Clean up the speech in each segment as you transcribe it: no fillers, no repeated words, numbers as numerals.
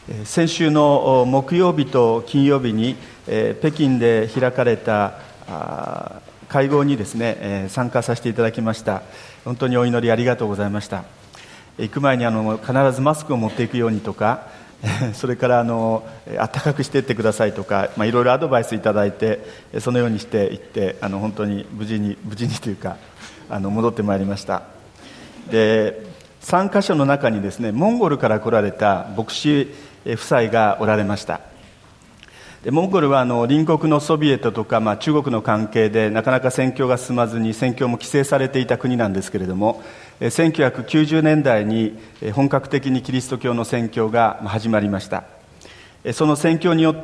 先週の木曜日と金曜日に北京で開かれた会合にですね参加させていただきました。本当にお祈りありがとうございました。行く前に必ずマスクを持っていくようにとか、それから暖かくしていってくださいとか、いろいろアドバイスいただいて、そのようにして行って本当に無事にというか戻ってまいりました。で、参加者の中にですね、モンゴルから来られた牧師夫妻がおられました。で、モンゴルは隣国のソビエトとか、中国の関係でなかなか宣教が進まずに宣教も規制されていた国なんですけれども、1990年代に本格的にキリスト教の宣教が始まりました。その宣教によって、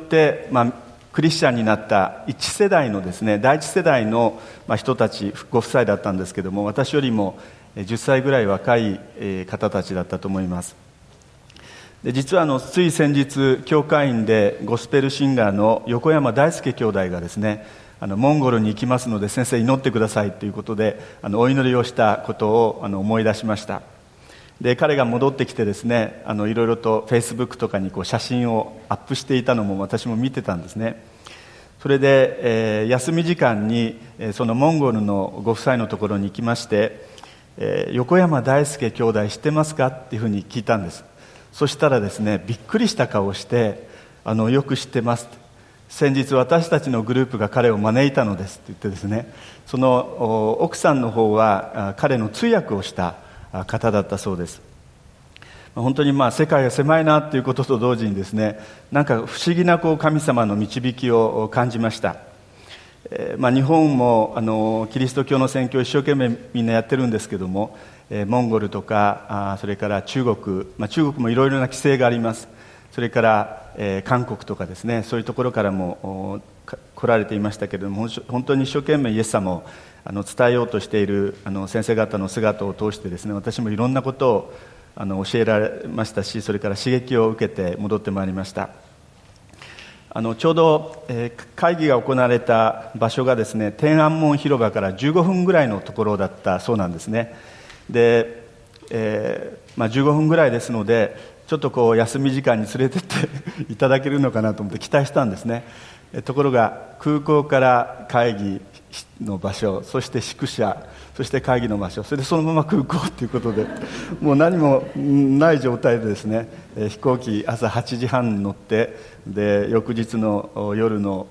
クリスチャンになった一世代のですね、第一世代の人たちご夫妻だったんですけれども、私よりも10歳ぐらい若い方たちだったと思います。で、実はつい先日教会員でゴスペルシンガーの横山大輔兄弟がですね、モンゴルに行きますので先生祈ってくださいということでお祈りをしたことを思い出しました。で、彼が戻ってきてですね、いろいろとフェイスブックとかに写真をアップしていたのも私も見てたんですね。それで、休み時間にそのモンゴルのご夫妻のところに行きまして、横山大輔兄弟知ってますかっていうふうに聞いたんです。そしたらですね、びっくりした顔をして、よく知ってます、先日私たちのグループが彼を招いたのですって言ってですね、その奥さんの方は彼の通訳をした方だったそうです。本当に世界が狭いなということと同時にですね、なんか不思議な神様の導きを感じました。日本もキリスト教の宣教を一生懸命みんなやってるんですけども、モンゴルとかそれから中国もいろいろな規制があります。それから韓国とかですね、そういうところからも来られていましたけれども、本当に一生懸命イエス様を伝えようとしている先生方の姿を通してですね、私もいろんなことを教えられましたし、それから刺激を受けて戻ってまいりました。ちょうど会議が行われた場所がですね、天安門広場から15分ぐらいのところだったそうなんですね。で、15分ぐらいですので、ちょっと休み時間に連れてっていただけるのかなと思って期待したんですね。ところが空港から会議の場所、そして宿舎、そして会議の場所、それでそのまま空港ということで、もう何もない状態でですね、飛行機朝8時半に乗って、で翌日の夜の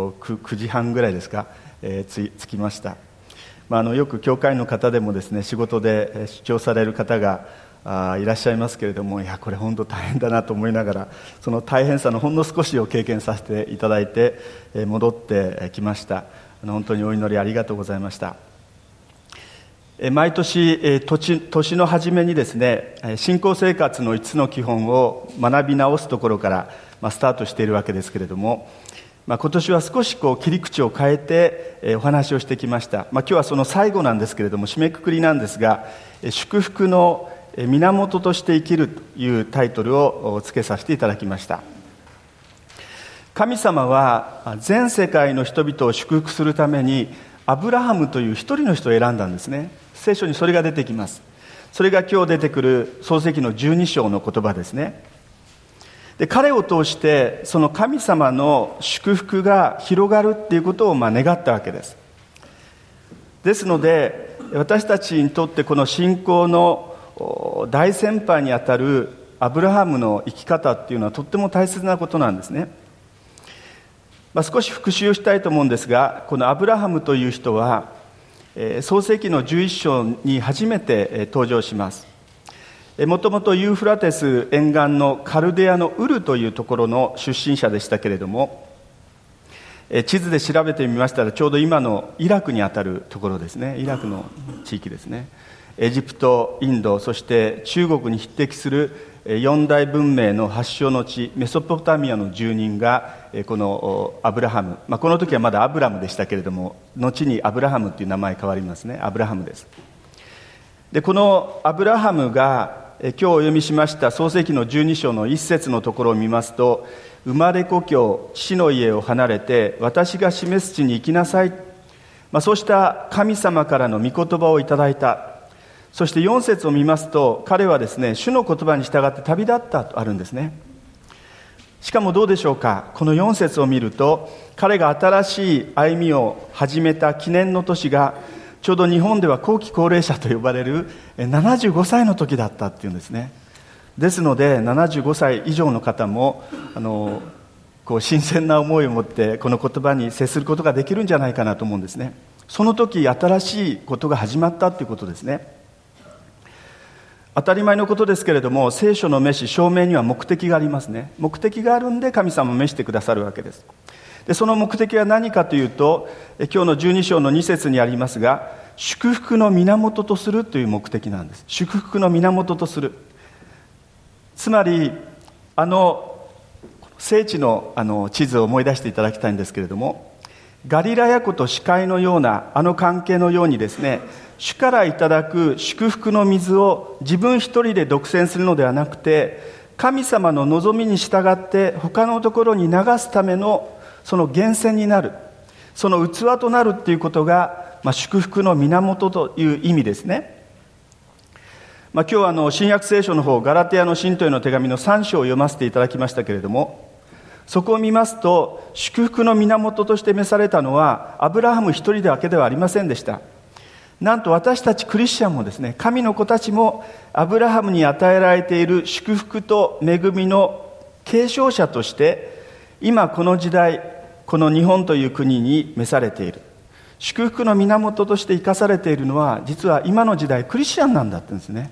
9時半ぐらいですか、着きました。よく教会の方でもですね、仕事で出張される方がいらっしゃいますけれども、いやこれ本当大変だなと思いながら、その大変さのほんの少しを経験させていただいて戻ってきました。本当にお祈りありがとうございました。毎年年の初めにですね、信仰生活の5つの基本を学び直すところからスタートしているわけですけれども、今年は少し切り口を変えてお話をしてきました。今日はその最後なんですけれども、締めくくりなんですが、祝福の源として生きるというタイトルをつけさせていただきました。神様は全世界の人々を祝福するためにアブラハムという一人の人を選んだんですね。聖書にそれが出てきます。それが今日出てくる創世記の12章の言葉ですね。で、彼を通してその神様の祝福が広がるっていうことを願ったわけです。ですので私たちにとってこの信仰の大先輩にあたるアブラハムの生き方っていうのはとっても大切なことなんですね。少し復習をしたいと思うんですが、このアブラハムという人は創世記の11章に初めて登場します。もともとユーフラテス沿岸のカルデアのウルというところの出身者でしたけれども、地図で調べてみましたらちょうど今のイラクにあたるところですね。イラクの地域ですね。エジプト、インド、そして中国に匹敵する四大文明の発祥の地メソポタミアの住人がこのアブラハム、この時はまだアブラムでしたけれども、後にアブラハムという名前変わりますね。アブラハムです。で、このアブラハムが今日お読みしました創世記の12章の1節のところを見ますと、生まれ故郷父の家を離れて私が示す地に行きなさい、そうした神様からの御言葉をいただいた。そして4節を見ますと、彼はですね、主の言葉に従って旅立ったとあるんですね。 しかもどうでしょうか、この4節を見ると、彼が新しい歩みを始めた記念の年がちょうど日本では後期高齢者と呼ばれる75歳の時だったっていうんですね。ですので75歳以上の方も新鮮な思いを持ってこの言葉に接することができるんじゃないかなと思うんですね。その時新しいことが始まったということですね。当たり前のことですけれども、聖書の召し証明には目的がありますね。目的があるんで神様を召してくださるわけです。でその目的は何かというと、今日の12章の2節にありますが、祝福の源とするという目的なんです。祝福の源とする、つまり聖地の地図を思い出していただきたいんですけれども、ガリラヤ湖と死海のような関係のようにですね、主からいただく祝福の水を自分一人で独占するのではなくて、神様の望みに従って他のところに流すためのその源泉になる、その器となるっていうことが、祝福の源という意味ですね。今日は新約聖書の方、ガラテヤの信徒への手紙の3章を読ませていただきましたけれども、そこを見ますと、祝福の源として召されたのはアブラハム一人だけではありませんでした。なんと私たちクリスチャンもですね、神の子たちもアブラハムに与えられている祝福と恵みの継承者として、今この時代、この日本という国に召されている。祝福の源として生かされているのは、実は今の時代クリスチャンなんだって言うんですね。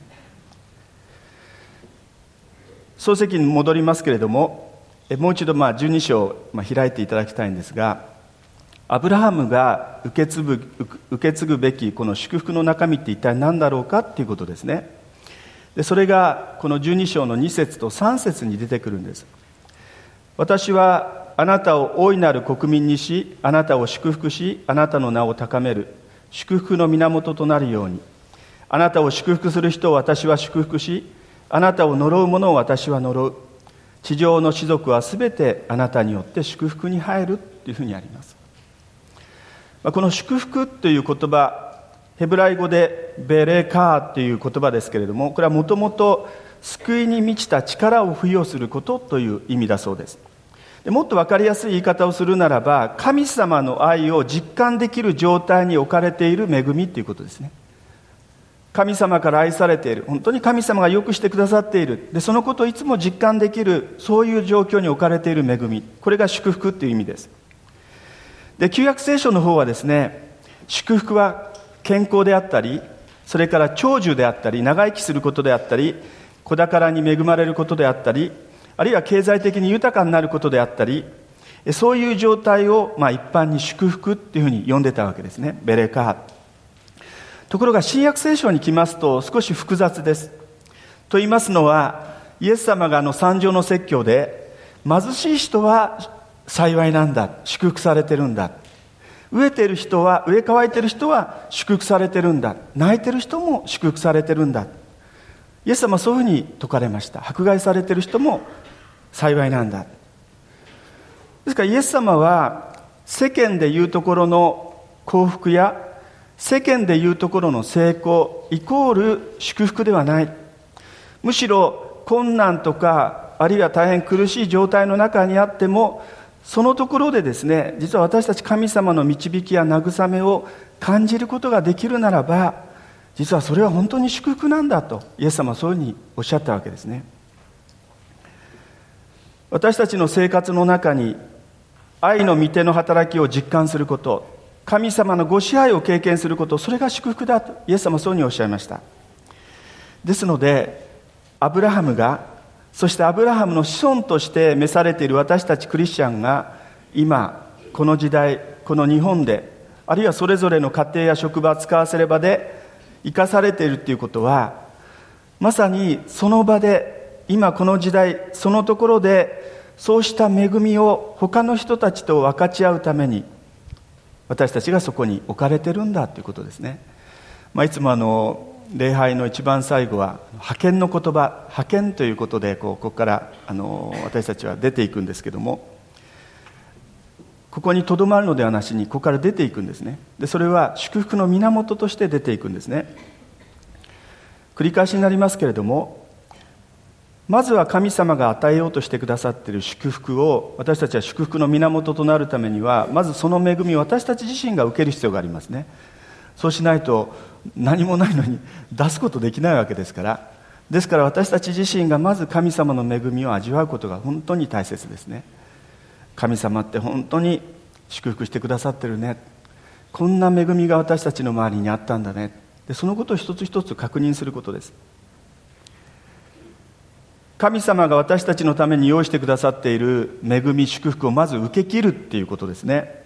創世記に戻りますけれども、もう一度12章を開いていただきたいんですが、アブラハムが受け継ぐべきこの祝福の中身って一体何だろうかっていうことですね。でそれがこの12章の2節と3節に出てくるんです。私はあなたを大いなる国民にし、あなたを祝福し、あなたの名を高める祝福の源となるように、あなたを祝福する人を私は祝福し、あなたを呪う者を私は呪う。地上の士族はすべてあなたによって祝福に入るというふうにあります。この祝福という言葉、ヘブライ語でベレカーという言葉ですけれども、これはもともと救いに満ちた力を付与することという意味だそうです。もっと分かりやすい言い方をするならば、神様の愛を実感できる状態に置かれている恵みということですね。神様から愛されている、本当に神様がよくしてくださっている、でそのことをいつも実感できる、そういう状況に置かれている恵み、これが祝福という意味です。で旧約聖書の方はですね、祝福は健康であったり、それから長寿であったり、長生きすることであったり、子宝に恵まれることであったり、あるいは経済的に豊かになることであったり、そういう状態を一般に祝福っていうふうに呼んでたわけですね。ベレカー。ところが新約聖書に来ますと少し複雑です。と言いますのは、イエス様が三条の説教で、貧しい人は幸いなんだ、祝福されてるんだ、飢えてる人は、飢え乾いてる人は祝福されてるんだ、泣いてる人も祝福されてるんだ、イエス様はそういうふうに説かれました。迫害されてる人も幸いなんだ。ですからイエス様は世間でいうところの幸福や世間でいうところの成功イコール祝福ではない。むしろ困難とか、あるいは大変苦しい状態の中にあっても、そのところでですね、実は私たち神様の導きや慰めを感じることができるならば、実はそれは本当に祝福なんだとイエス様はそういうふうにおっしゃったわけですね。私たちの生活の中に愛の御手の働きを実感すること、神様のご支配を経験すること、それが祝福だとイエス様はそういうふうにおっしゃいました。ですのでアブラハムが、そしてアブラハムの子孫として召されている私たちクリスチャンが、今この時代、この日本で、あるいはそれぞれの家庭や職場、使わせれ場で生かされているということは、まさにその場で、今この時代、そのところでそうした恵みを他の人たちと分かち合うために、私たちがそこに置かれてるんだということですね。いつも礼拝の一番最後は派遣の言葉、派遣ということでここから私たちは出ていくんですけども、ここにとどまるのではなしに、ここから出ていくんですね。でそれは祝福の源として出ていくんですね。繰り返しになりますけれども、 まずは神様が与えようとしてくださっている祝福を、私たちは祝福の源となるためには、まずその恵みを私たち自身が受ける必要がありますね。そうしないと何もないのに出すことできないわけですから。ですから私たち自身がまず神様の恵みを味わうことが本当に大切ですね。神様って本当に祝福してくださってるね、こんな恵みが私たちの周りにあったんだね。でそのことを一つ一つ確認することです。神様が私たちのために用意してくださっている恵み、祝福をまず受け切るっていうことですね。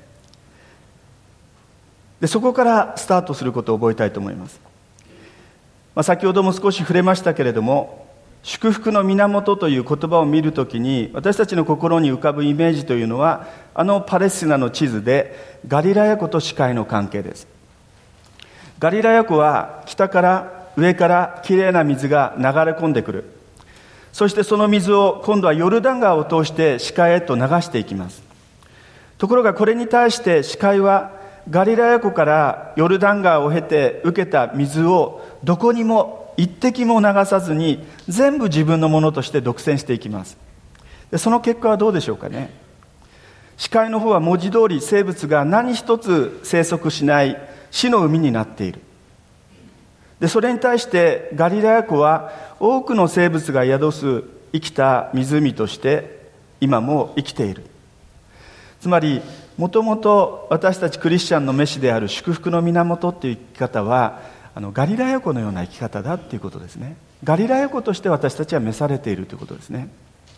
でそこからスタートすることを覚えたいと思います。先ほども少し触れましたけれども、祝福の源という言葉を見るときに私たちの心に浮かぶイメージというのは、パレスチナの地図でガリラヤ湖と死海の関係です。ガリラヤ湖は北から上からきれいな水が流れ込んでくる。そしてその水を今度はヨルダン川を通して死海へと流していきます。ところがこれに対して死海はガリラヤ湖からヨルダン川を経て受けた水をどこにも一滴も流さずに全部自分のものとして独占していきます。でその結果はどうでしょうかね。死海の方は文字通り生物が何一つ生息しない死の海になっている。でそれに対してガリラヤ湖は多くの生物が宿す生きた湖として今も生きている。つまりもともと私たちクリスチャンの召しである祝福の源っていう生き方はガリラヤ湖のような生き方だっていうことですね。ガリラヤ湖として私たちは召されているということですね。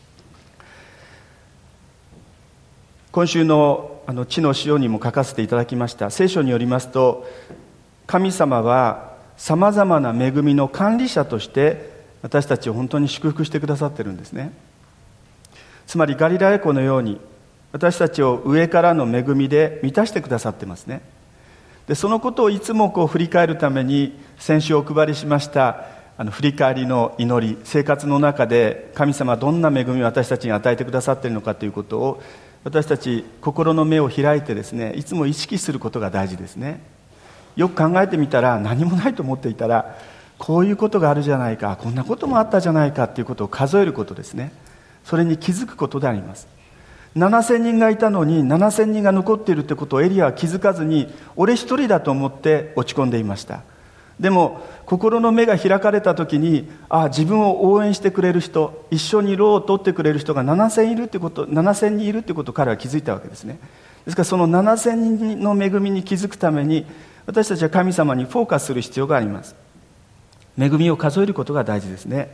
今週の地の塩にも書かせていただきました聖書によりますと、神様はさまざまな恵みの管理者として私たちを本当に祝福してくださっているんですね。つまりガリラヤ湖のように私たちを上からの恵みで満たしてくださってますね。でそのことをいつも振り返るために先週お配りしました振り返りの祈り、生活の中で神様はどんな恵みを私たちに与えてくださっているのかということを私たち心の目を開いてですね、いつも意識することが大事ですね。よく考えてみたら、何もないと思っていたらこういうことがあるじゃないか、こんなこともあったじゃないかということを数えることですね。それに気づくことであります。7000人がいたのに7000人が残っているということをエリアは気づかずに、俺一人だと思って落ち込んでいました。でも心の目が開かれた時に、自分を応援してくれる人、一緒に労を取ってくれる人が7000人いるということを彼は気づいたわけですね。ですからその7000人の恵みに気づくために私たちは神様にフォーカスする必要があります。恵みを数えることが大事ですね。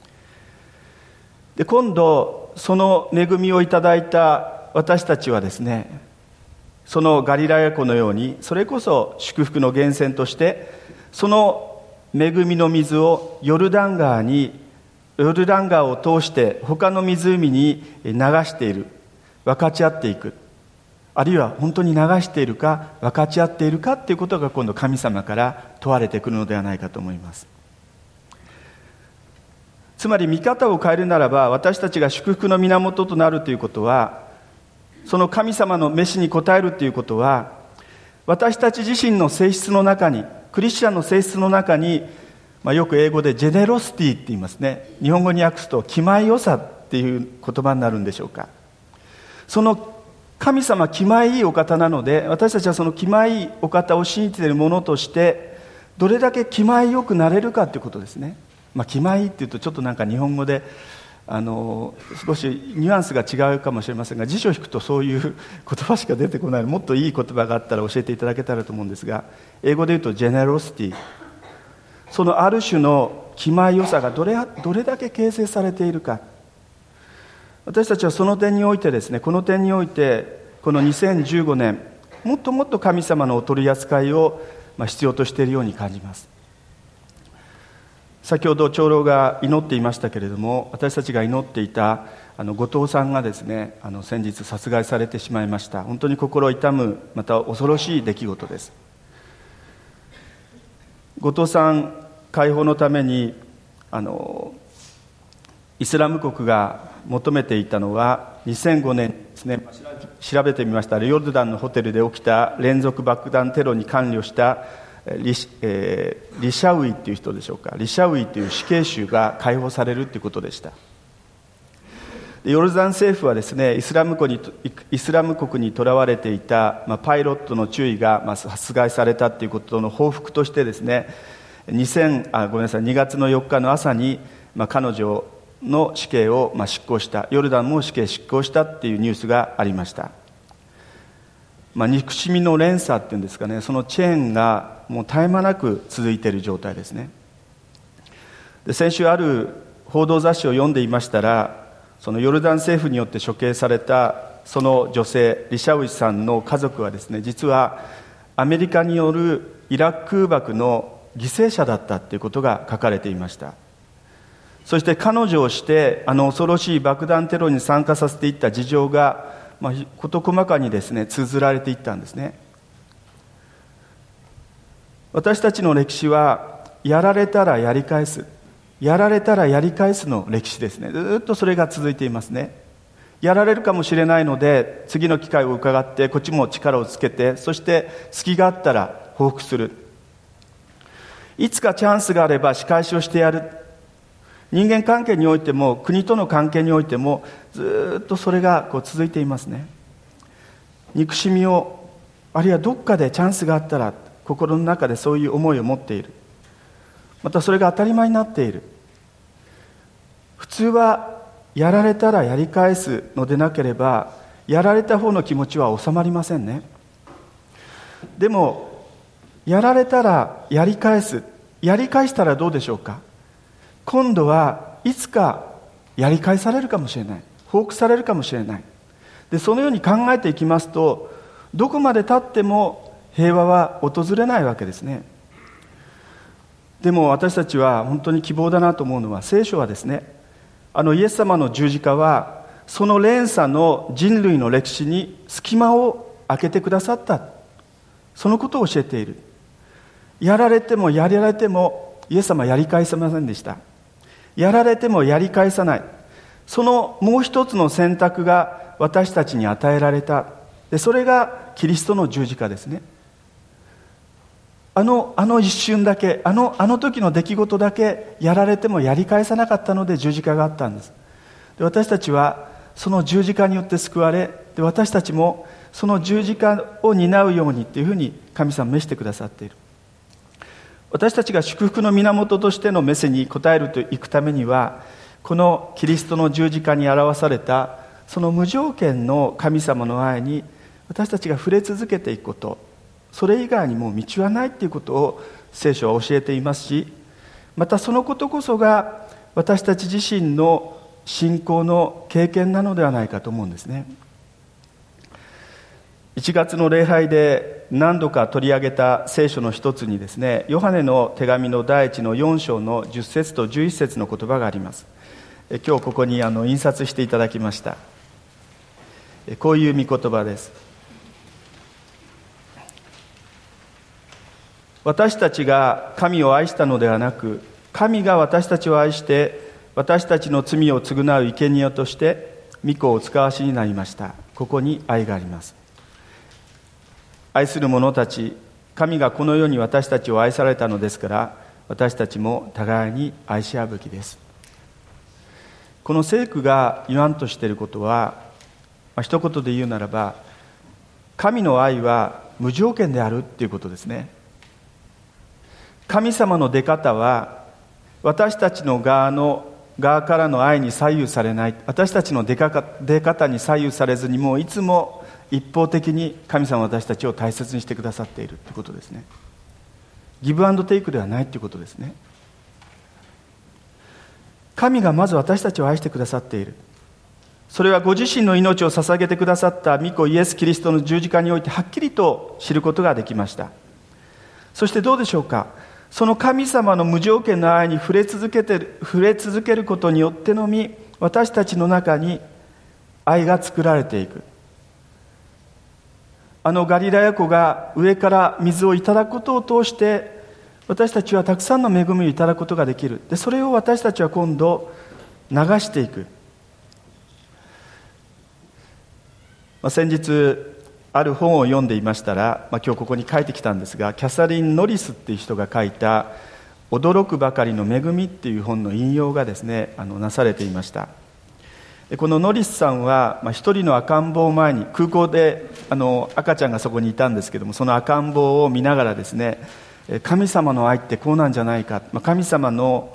で今度その恵みをいただいた私たちはですね、そのガリラヤ湖のように、それこそ祝福の源泉としてその恵みの水をヨルダン川を通して他の湖に流している、分かち合っていく、あるいは本当に流しているか分かち合っているかということが今度神様から問われてくるのではないかと思います。つまり見方を変えるならば、私たちが祝福の源となるということは、その神様の召しに応えるということは、私たち自身の性質の中に、クリスチャンの性質の中に、よく英語でジェネロシティって言いますね。日本語に訳すと気前よさっていう言葉になるんでしょうか。その神様気前いいお方なので、私たちはその気前いいお方を信じているものとしてどれだけ気前よくなれるかということですね。気前いいっていうとちょっとなんか日本語で少しニュアンスが違うかもしれませんが、辞書を引くとそういう言葉しか出てこない。もっといい言葉があったら教えていただけたらと思うんですが、英語で言うとジェネロシティ、そのある種の気前よさがどれだけ形成されているか。私たちはその点においてですね、この点においてこの2015年、もっともっと神様のお取り扱いを必要としているように感じます。先ほど長老が祈っていましたけれども、私たちが祈っていた後藤さんがですね、先日殺害されてしまいました。本当に心痛む、また恐ろしい出来事です。後藤さん解放のためにイスラム国が求めていたのは、2005年ですね、調べてみましたら、ヨルダンのホテルで起きた連続爆弾テロに関与したリシャウイという人でしょうか、リシャウイという死刑囚が解放されるということでした。 ヨルダン政府はですね、イスラム国にとらわれていた、パイロットの注意が殺害されたということの報復としてですね、2月の4日の朝に、彼女の死刑を執行した、ヨルダンも死刑執行したっていうニュースがありました。憎しみの連鎖っていうんですかね、そのチェーンがもう絶え間なく続いている状態ですね。で、先週ある報道雑誌を読んでいましたら、そのヨルダン政府によって処刑されたその女性リシャウシさんの家族はですね、実はアメリカによるイラク空爆の犠牲者だったということが書かれていました。そして彼女をして恐ろしい爆弾テロに参加させていった事情が事細かにですね綴られていったんですね。私たちの歴史はやられたらやり返す、やられたらやり返すの歴史ですね。ずっとそれが続いていますね。やられるかもしれないので、次の機会を伺ってこっちも力をつけて、そして隙があったら報復する。いつかチャンスがあれば仕返しをしてやる。人間関係においても国との関係においてもずっとそれが続いていますね。憎しみを、あるいはどっかでチャンスがあったら、心の中でそういう思いを持っている。またそれが当たり前になっている。普通はやられたらやり返すのでなければ、やられた方の気持ちは収まりませんね。でもやられたらやり返す、やり返したらどうでしょうか。今度はいつかやり返されるかもしれない、報復されるかもしれない。で、そのように考えていきますと、どこまで経っても平和は訪れないわけですね。でも私たちは本当に希望だなと思うのは、聖書はですね、イエス様の十字架はその連鎖の人類の歴史に隙間を開けてくださった、そのことを教えている。やられてもやられてもイエス様はやり返せませんでした。やられてもやり返さない、そのもう一つの選択が私たちに与えられた。で、それがキリストの十字架ですね。あの一瞬だけ、あの時の出来事だけやられてもやり返さなかったので十字架があったんです。で、私たちはその十字架によって救われ、で、私たちもその十字架を担うようにというふうに神様召してくださっている。私たちが祝福の源としての召せに応えるといくためには、このキリストの十字架に表されたその無条件の神様の愛に私たちが触れ続けていくこと、それ以外にもう道はないということを聖書は教えていますし、またそのことこそが私たち自身の信仰の経験なのではないかと思うんですね。1月の礼拝で何度か取り上げた聖書の一つにですね、ヨハネの手紙の第1の4章の10節と11節の言葉があります。今日ここに印刷していただきました。こういう御言葉です。私たちが神を愛したのではなく、神が私たちを愛して私たちの罪を償う生贄として御子をお使わしになりました。ここに愛があります。愛する者たち、神がこの世に私たちを愛されたのですから、私たちも互いに愛し合うべきです。この聖句が言わんとしていることは、一言で言うならば、神の愛は無条件であるということですね。神様の出方は私たちの側からの愛に左右されない、私たちの出方に左右されずに、もういつも一方的に神様は私たちを大切にしてくださっているということですね。ギブアンドテイクではないということですね。神がまず私たちを愛してくださっている。それはご自身の命を捧げてくださった御子イエス・キリストの十字架においてはっきりと知ることができました。そしてどうでしょうか、その神様の無条件の愛に触れ続けることによってのみ、私たちの中に愛が作られていく。ガリラヤ湖が上から水をいただくことを通して、私たちはたくさんの恵みをいただくことができる。で、それを私たちは今度流していく。先日ある本を読んでいましたら、今日ここに書いてきたんですが、キャサリン・ノリスっていう人が書いた驚くばかりの恵みっていう本の引用がですね、なされていました。 このノリスさんは一人の赤ん坊を前に、空港で赤ちゃんがそこにいたんですけども、その赤ん坊を見ながらですね、神様の愛ってこうなんじゃないか、神様を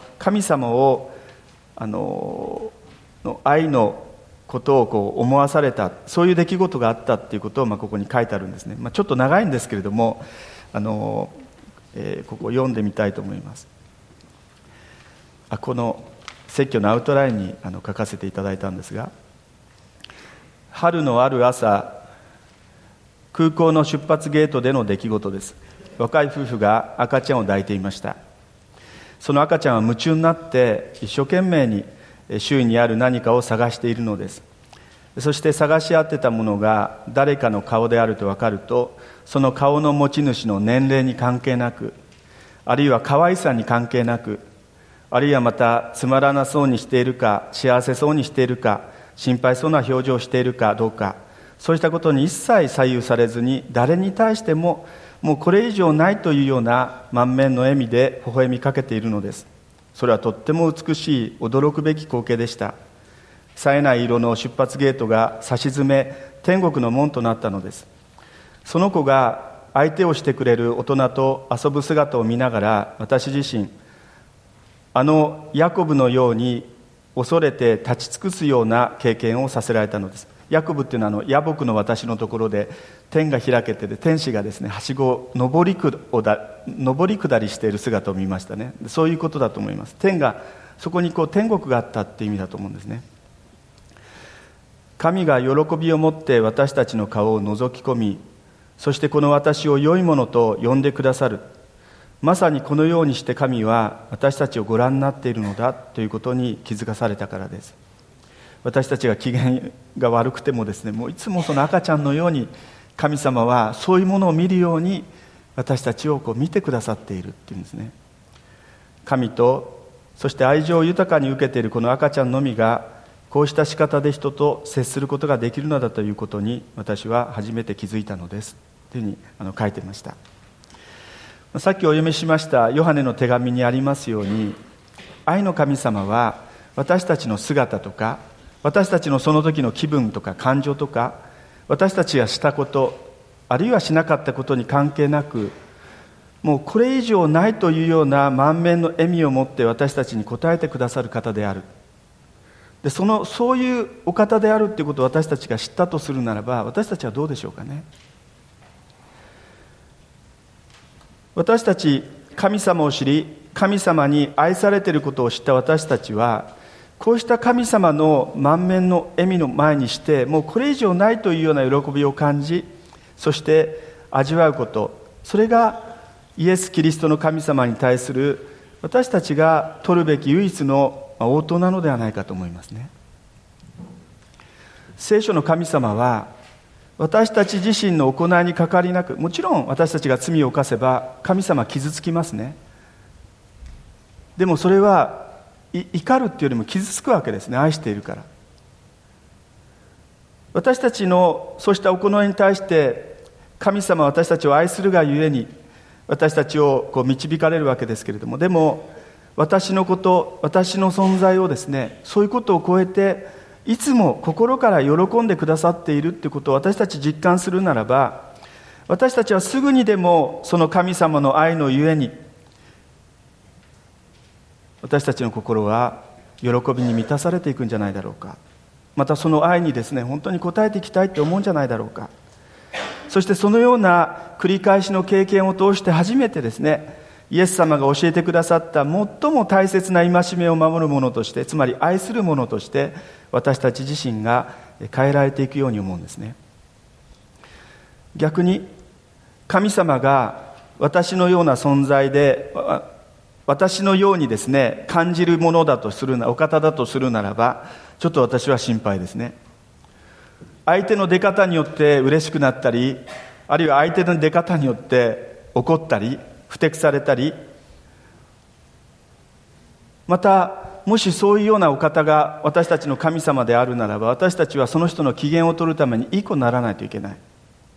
の愛のことを思わされた、そういう出来事があったっていうことをここに書いてあるんですね。ちょっと長いんですけれども、ここを読んでみたいと思います。この説教のアウトラインに書かせていただいたんですが、春のある朝、空港の出発ゲートでの出来事です。若い夫婦が赤ちゃんを抱いていました。その赤ちゃんは夢中になって一生懸命に周囲にある何かを探しているのです。そして探し当てたものが誰かの顔であると分かると、その顔の持ち主の年齢に関係なく、あるいは可愛さに関係なく、あるいはまたつまらなそうにしているか、幸せそうにしているか、心配そうな表情をしているかどうか、そうしたことに一切左右されずに、誰に対してももうこれ以上ないというような満面の笑みで微笑みかけているのです。それはとっても美しい驚くべき光景でした。冴えない色の出発ゲートが差し詰め、天国の門となったのです。その子が相手をしてくれる大人と遊ぶ姿を見ながら、私自身ヤコブのように恐れて立ち尽くすような経験をさせられたのです。ヤコブっていうのは野木の私のところで天が開けてて、天使がですね、はしごを上り下りしている姿を見ましたね。そういうことだと思います。天がそこに天国があったっていう意味だと思うんですね。神が喜びを持って私たちの顔を覗き込み、そしてこの私を良いものと呼んでくださる。まさにこのようにして神は私たちをご覧になっているのだということに気づかされたからです。私たちが機嫌が悪くてもですね、もういつもその赤ちゃんのように神様はそういうものを見るように私たちを見てくださっているっていうんですね。神とそして愛情を豊かに受けているこの赤ちゃんのみがこうした仕方で人と接することができるのだということに私は初めて気づいたのですというふうに書いていました。さっきお読みしましたヨハネの手紙にありますように、愛の神様は私たちの姿とか、私たちのその時の気分とか感情とか、私たちがしたこと、あるいはしなかったことに関係なく、もうこれ以上ないというような満面の笑みを持って私たちに応えてくださる方である。でそういうお方であるということを私たちが知ったとするならば、私たちはどうでしょうかね。私たち神様を知り、神様に愛されていることを知った私たちは、こうした神様の満面の笑みの前にして、もうこれ以上ないというような喜びを感じ、そして味わうこと、それがイエス・キリストの神様に対する私たちが取るべき唯一の応答なのではないかと思いますね。聖書の神様は私たち自身の行いに関わりなく、もちろん私たちが罪を犯せば神様は傷つきますね。でもそれは怒るっていうよりも傷つくわけですね。愛しているから。私たちのそうした行いに対して神様は私たちを愛するがゆえに私たちを導かれるわけですけれども、でも私のこと、私の存在をですね、そういうことを超えていつも心から喜んでくださっているということを私たち実感するならば、私たちはすぐにでもその神様の愛のゆえに私たちの心は喜びに満たされていくんじゃないだろうか。またその愛にですね、本当に応えていきたいと思うんじゃないだろうか。そしてそのような繰り返しの経験を通して初めてですね、イエス様が教えてくださった最も大切な戒めを守る者として、つまり愛する者として私たち自身が変えられていくように思うんですね。逆に神様が私のような存在で、私のようにですね感じるものだとするな、お方だとするならば、ちょっと私は心配ですね。相手の出方によって嬉しくなったり、あるいは相手の出方によって怒ったり不適されたり、またもしそういうようなお方が私たちの神様であるならば、私たちはその人の機嫌を取るためにいい子にならないといけない。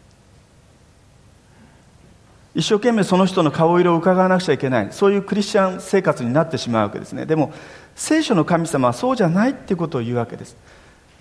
一生懸命その人の顔色を伺わなくちゃいけない、そういうクリスチャン生活になってしまうわけですね。でも聖書の神様はそうじゃないっていうことを言うわけです。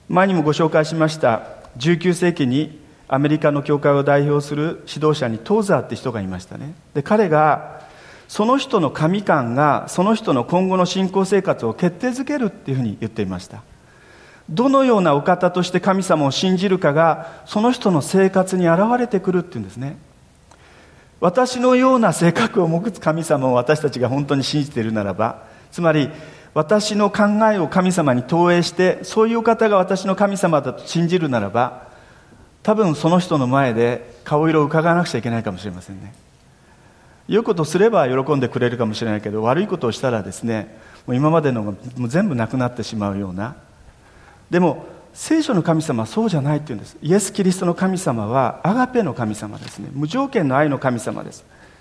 前にもご紹介しました19世紀にアメリカの教会を代表する指導者にトーザーって人がいましたね。で、彼がその人の神観がその人の今後の信仰生活を決定づけるっていうふうに言っていました。どのようなお方として神様を信じるかがその人の生活に現れてくるっていうんですね。私のような性格を持つ神様を私たちが本当に信じているならば、つまり私の考えを神様に投影してそういう方が私の神様だと信じるならば、多分その人の前で顔色を伺わなくちゃいけないかもしれませんね。良いことをすれば喜んでくれるかもしれないけど、悪いことをしたらですね、もう今までのがもう全部なくなってしまうような。でも聖書の神様はそうじゃないっていうんです。イエス・キリストの神様はアガペの神様ですね。無条件の愛の神様です。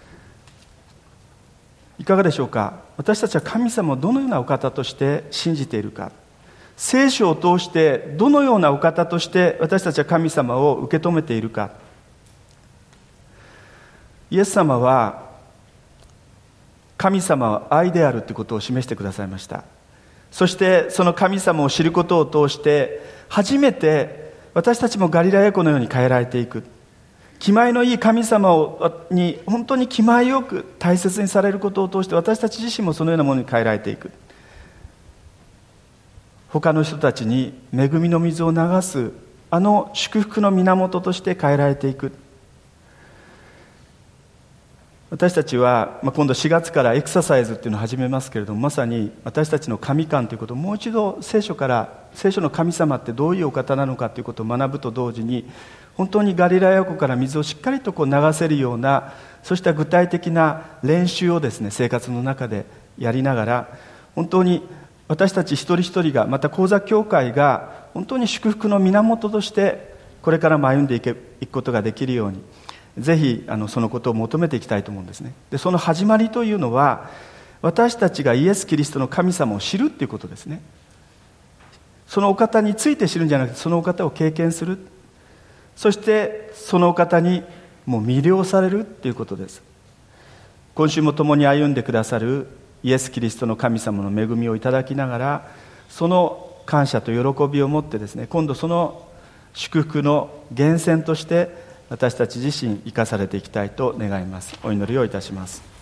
いかがでしょうか。私たちは神様をどのようなお方として信じているか、聖書を通してどのようなお方として私たちは神様を受け止めているか。イエス様は神様は愛であるということを示してくださいました。そしてその神様を知ることを通して初めて私たちもガリラヤ湖のように変えられていく。気前のいい神様に本当に気前よく大切にされることを通して私たち自身もそのようなものに変えられていく。他の人たちに恵みの水を流すあの祝福の源として変えられていく。私たちは、今度4月からエクササイズっていうのを始めますけれども、まさに私たちの神観ということをもう一度聖書の神様ってどういうお方なのかということを学ぶと同時に、本当にガリラヤ湖から水をしっかりと流せるような、そうした具体的な練習をですね、生活の中でやりながら、本当に私たち一人一人が、また講座教会が本当に祝福の源としてこれからも歩んでいくことができるように、ぜひそのことを求めていきたいと思うんですね。で、その始まりというのは私たちがイエス・キリストの神様を知るということですね。そのお方について知るんじゃなくて、そのお方を経験する、そしてそのお方にもう魅了されるということです。今週も共に歩んでくださるイエス・キリストの神様の恵みをいただきながら、その感謝と喜びを持ってですね、今度その祝福の源泉として私たち自身生かされていきたいと願います。お祈りをいたします。